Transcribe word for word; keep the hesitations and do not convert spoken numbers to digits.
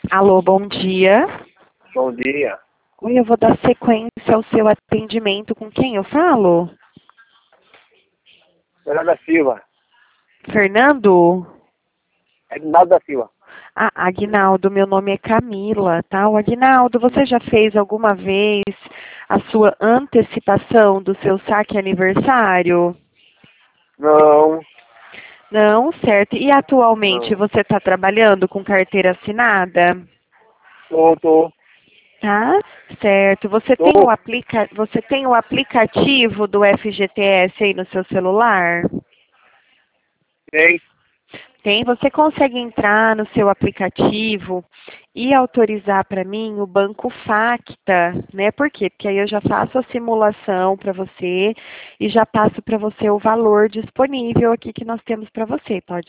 Alô, bom dia. Bom dia. Oi, eu vou dar sequência ao seu atendimento. Com quem eu falo? Fernando da Silva. Fernando? Aguinaldo da Silva. Ah, Aguinaldo, meu nome é Camila, tá? O Aguinaldo, você já fez alguma vez a sua antecipação do seu saque aniversário? Não, Não, certo. E atualmente não. você está trabalhando com carteira assinada? Tô, tô, Tá, certo. Você tem o tô. aplica... você tem o aplicativo do F G T S aí no seu celular? Tem. Tem, você consegue entrar no seu aplicativo e autorizar para mim o banco Facta, né? Por quê? Porque aí eu já faço a simulação para você e já passo para você o valor disponível aqui que nós temos para você. Pode